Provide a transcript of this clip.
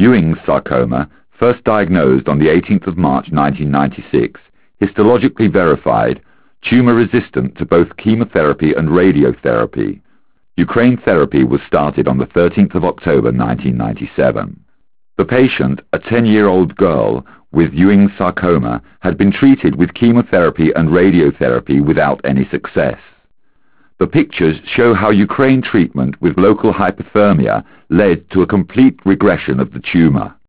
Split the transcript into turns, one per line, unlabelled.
Ewing's sarcoma, first diagnosed on the 18th of March 1996, histologically verified, tumor-resistant to both chemotherapy and radiotherapy. Ukraine therapy was started on the 13th of October 1997. The patient, a 10-year-old girl with Ewing's sarcoma, had been treated with chemotherapy and radiotherapy without any success. The pictures show how Ukraine treatment with local hypothermia led to a complete regression of the tumor.